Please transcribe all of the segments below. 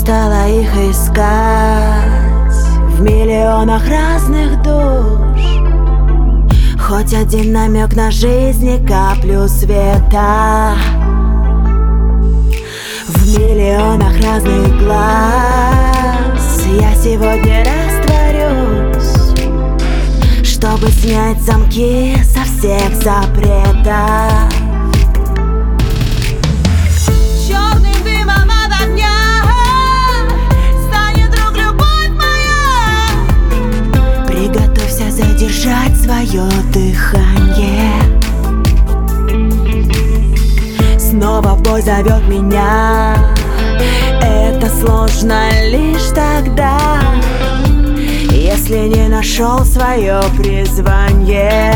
стала их искать в миллионах разных душ. Хоть один намек на жизнь и каплю света в миллионах разных глаз. Я сегодня растворюсь, чтобы снять замки со всех запретов. Черным дымом от огня станет вдруг любовь моя. Приготовься задержать свое дыхание. Снова в бой зовет меня. Это сложно лишь тогда, если не нашел свое призвание.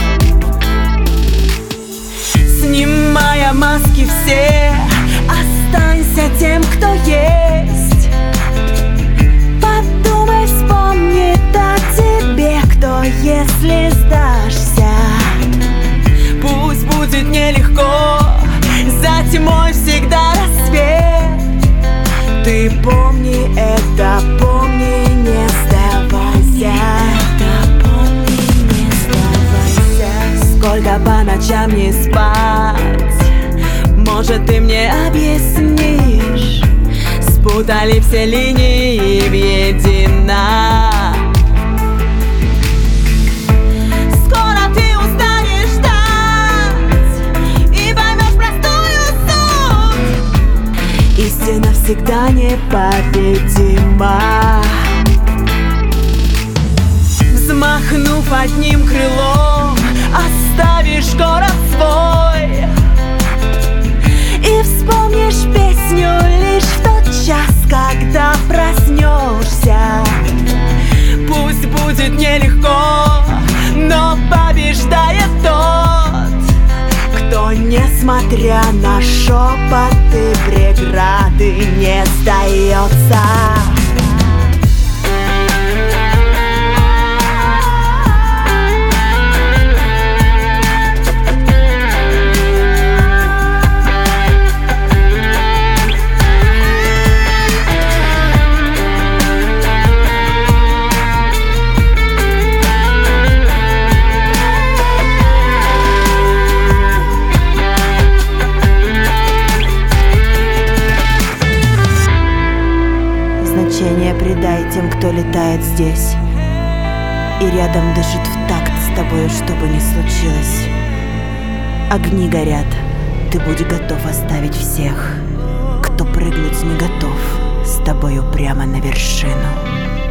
Снимая маски все, останься тем, кто есть. Подумай, вспомни о тебе, кто, если сдашься. Пусть будет нелегко, за тьмой всегда рассвет. Ты помни это, помни, не сдавайся. Это помни, не сдавайся. Сколько по ночам не спать, может, ты мне объяснишь? Спутали все линии в едино. Скоро ты устанешь ждать и поймешь простую суть. Истина всегда непобедима. Взмахнув одним крылом, оставишь город свой и вспомнишь песню лишь в тот час, когда проснешься. Пусть будет нелегко, но побеждает тот, кто, несмотря на шепоты, преграды, не сдается. Значение придай тем, кто летает здесь и рядом дышит в такт с тобою, что бы ни случилось. Огни горят, ты будь готов оставить всех, кто прыгнуть не готов с тобою прямо на вершину.